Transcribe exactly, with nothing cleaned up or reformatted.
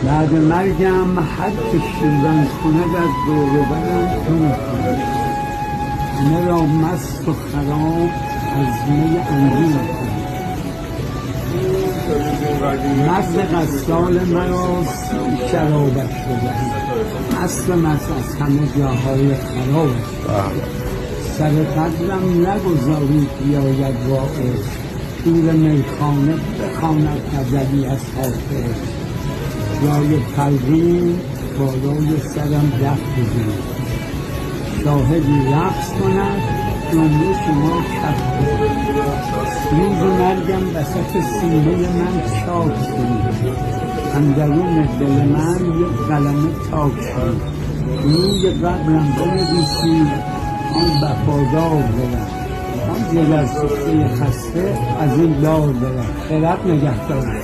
بعد مرگم هر که شیون کند از دور و برم خون کند، همه را مست و خراب از می انگور کند. مرد قصال مرا شرابش شده، مست مست از همه جاهای خرابش. سر قدرم نگذاری بیاید واعظ، شور میخانه بخواند غزلی از حافظ. جای پروین بالای سرم دف بزن، شاهدی رقص کند جمله شما کف بزن. روز مرگم وسط سینه من چاک شد، اندرون دل من یک قلمه تاک شد. روی قبرم بنویسید آن وفادار برم، آن جگر سخته خسته از این دار برم. خیرت نگهدار.